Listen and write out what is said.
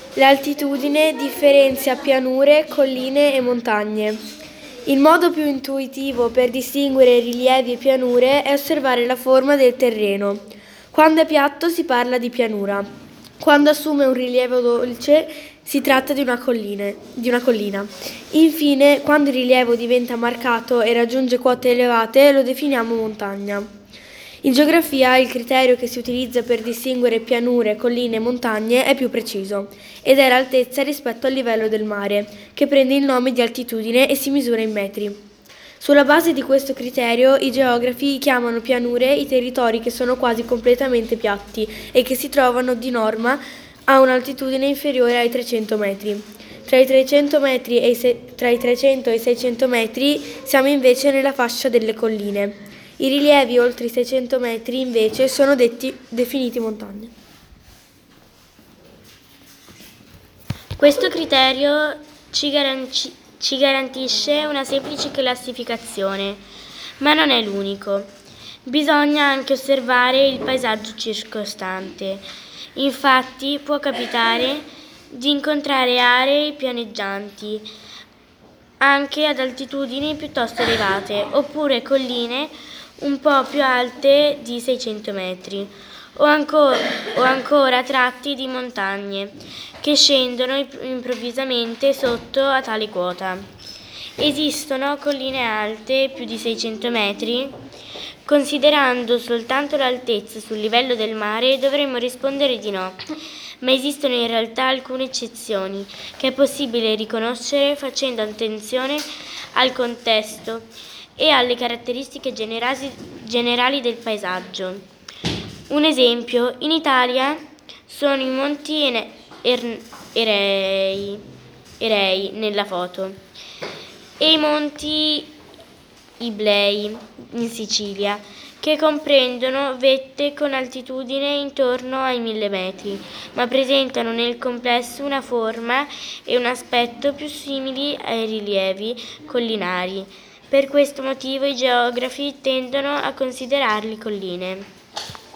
L'altitudine differenzia pianure, colline e montagne. Il modo più intuitivo per distinguere rilievi e pianure è osservare la forma del terreno. Quando è piatto si parla di pianura. Quando assume un rilievo dolce si tratta di una collina. Infine, quando il rilievo diventa marcato e raggiunge quote elevate, lo definiamo montagna. In geografia il criterio che si utilizza per distinguere pianure, colline e montagne è più preciso ed è l'altezza rispetto al livello del mare, che prende il nome di altitudine e si misura in metri. Sulla base di questo criterio i geografi chiamano pianure i territori che sono quasi completamente piatti e che si trovano di norma a un'altitudine inferiore ai 300 metri. Tra i 300 e i 600 metri siamo invece nella fascia delle colline. I rilievi oltre i 600 metri invece sono definiti montagne. Questo criterio ci garantisce una semplice classificazione, ma non è l'unico. Bisogna anche osservare il paesaggio circostante. Infatti può capitare di incontrare aree pianeggianti, anche ad altitudini piuttosto elevate, oppure colline un po' più alte di 600 metri, o ancora tratti di montagne che scendono improvvisamente sotto a tale quota. Esistono colline alte più di 600 metri? Considerando soltanto l'altezza sul livello del mare, dovremmo rispondere di no, ma esistono in realtà alcune eccezioni che è possibile riconoscere facendo attenzione al contesto e alle caratteristiche generali del paesaggio. Un esempio, in Italia sono i Monti Erei nella foto e i Monti Iblei in Sicilia, che comprendono vette con altitudine intorno ai 1000 metri, ma presentano nel complesso una forma e un aspetto più simili ai rilievi collinari. Per questo motivo i geografi tendono a considerarli colline.